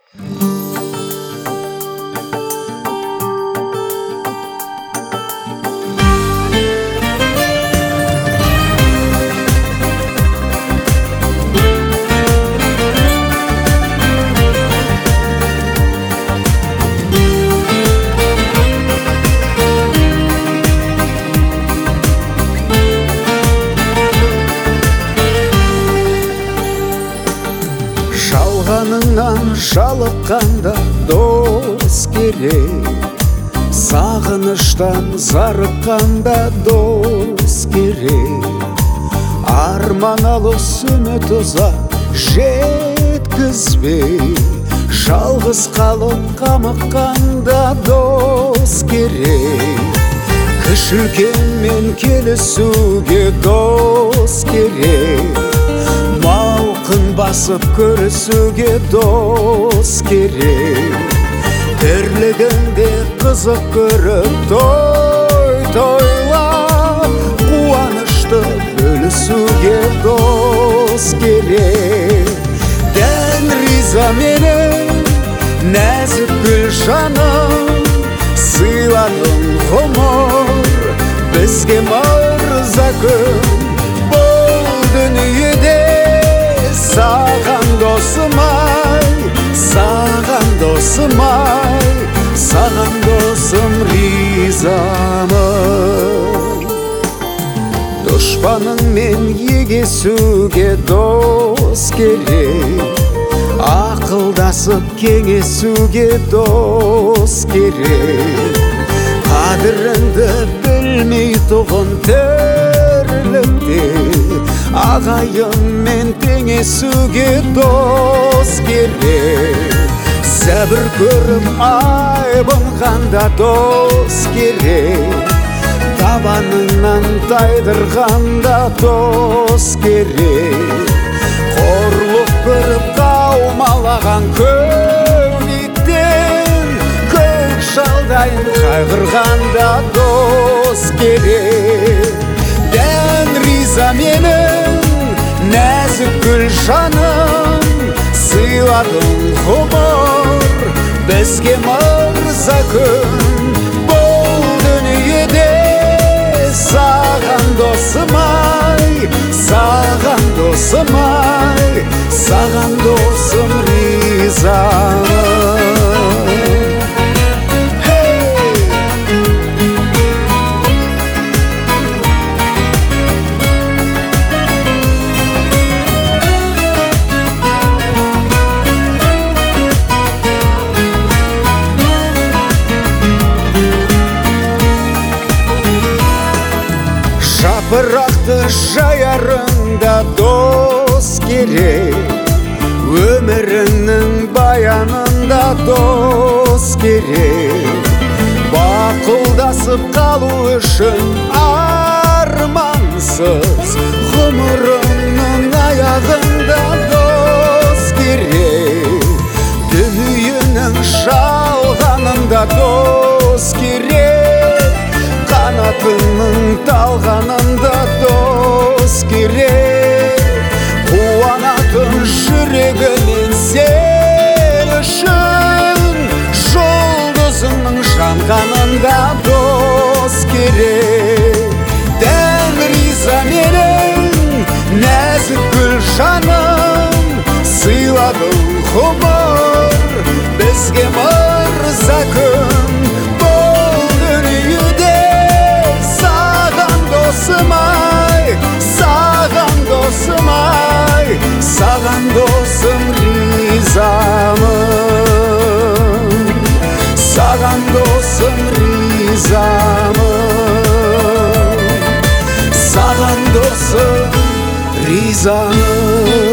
Жалғаныңнан жалыққанда дос керек, сағыныштан зарыққанда дос керек. Арман алыс үміт ұзақ жеткізбей, жалғыз қалып қамыққанда дос керек. Кіші үлкенмен келісуге дос керек, мауқын басып көрісуге дос керек. Тірлігінде қызық көріп тойлап, қуанышты бөлісуге дос керек. Дән риза менің нәзік гүл жаным, сыйладың ғұмыр бізге мырза күн. Бұл дүниеде саған досым-ай, саған досым-ай, саған досым ризамын. Дұшпаныңмен егесуге дос керек, ақылдасып кеңесуге дос керек. Қадіріңді білмей тұғын тірлікте, ағайынмен теңесуге дос керек. Сәбір көріп айбынғанда дос керек, табаныңнан тайдырғанда дос керек. Қорлық көріп қаумалаған көнектен, көк шалдайын қайғырғанда дос керек. Дән риза менің нәзік гүл жаным, сыйладың ғұмыр бізге мырза күн. Бұл дүниеде саған досым-ай, саған досым-ай, саған досым ризамын. Жапырақты жаярында дос керек, өміріңнің баянында дос керек. Бақылдасып қалу үшін армансыз, ғұмырыңның аяғында дос керек. Дүниенің шалғанында дос керек, қанатының талғанында дос керек. Қуанатын жүрегімен сен үшін, жұлдызыңның жанғанында дос керек. Дән риза менің нәзік гүл жаным, сыйладың ғұмыр бізге мырза күн. Бұл дүниеде саған досым-ай, саған досым-ай, саған досым ризамын. Саған досым ризамын, саған досым ризамын.